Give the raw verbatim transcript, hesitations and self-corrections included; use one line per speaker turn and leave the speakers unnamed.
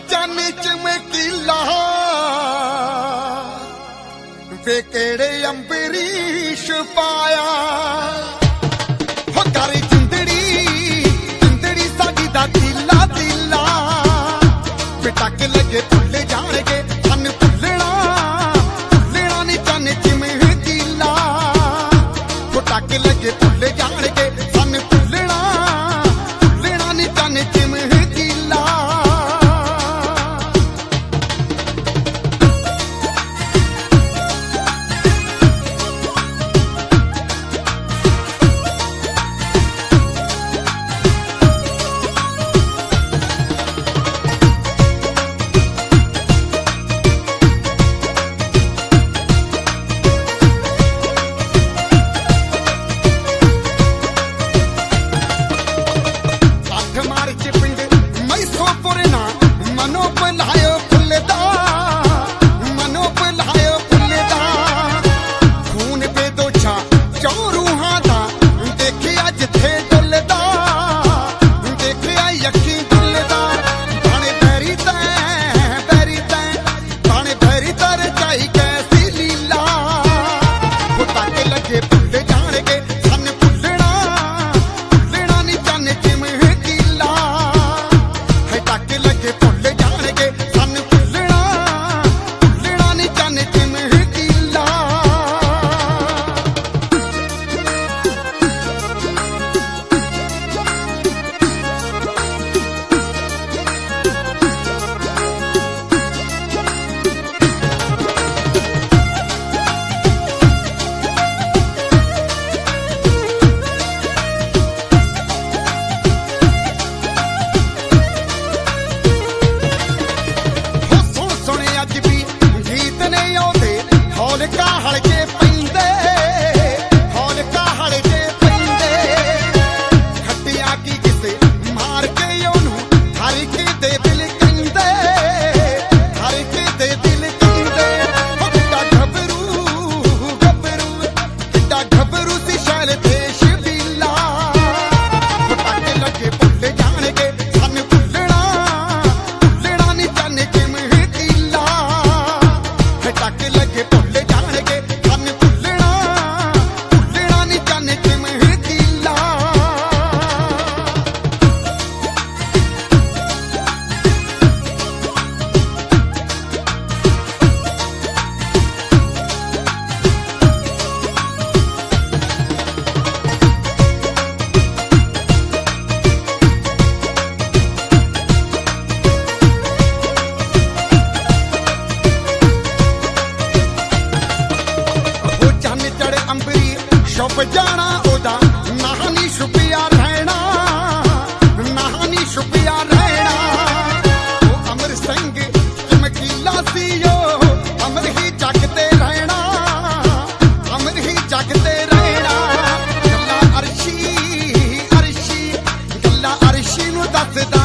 चन चमकीला वे केड़े अंबरीश पाया हो कर जिंदड़ी जिंदड़ी साडी दा दिला दिला बेटक लगे भुल जाणगे सन भुलना भुलना नी चन चमकीला बेटक लगे भुल जाणगे सन भुलना भुलना नी चन चमकीला छुप जाना ओदा नाह नी छुपिया रहना नाह नी छुपिया रहना ओ अमर सिंह चमकीला सी ओ अमर ही जगते रहना अमर ही जगते रहना गल्ला अरशी अरशी गल्ला अरशी नू दसदा